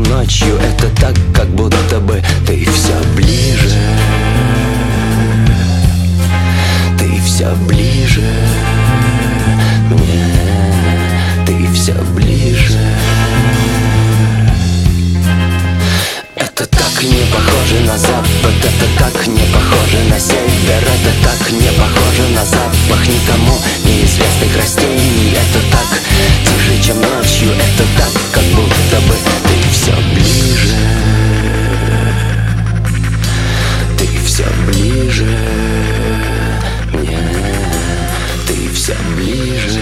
чем ночью. Это так, как будто бы ты все ближе. Ты все ближе мне, ты все ближе. Это так не похоже на запад, это так не похоже на север, это так не похоже на запах никому неизвестных растений. Это так тише, чем ночью, это так, как будто бы ты все ближе. Ты все ближе мне, ты все ближе.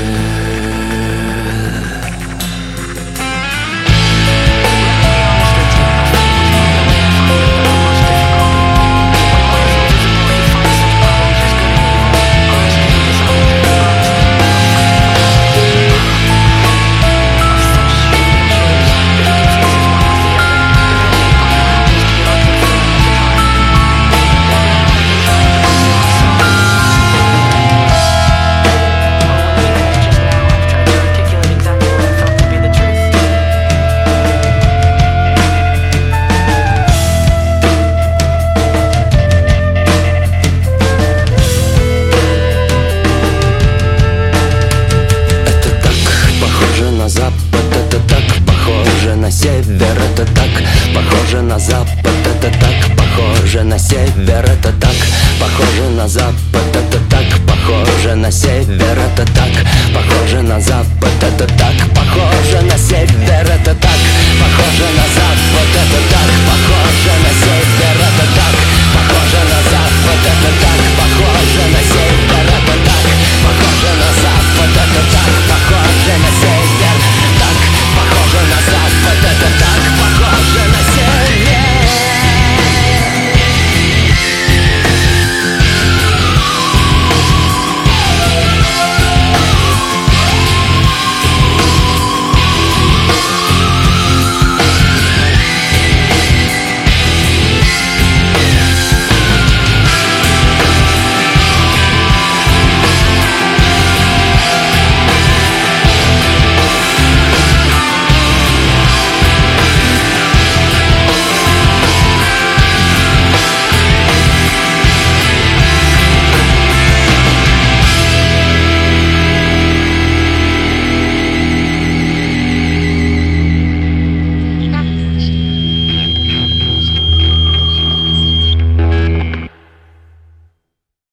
Север, это так похоже на запад, это так похоже на север, это так похоже на запад, это так похоже на север, это так похоже на запад, это так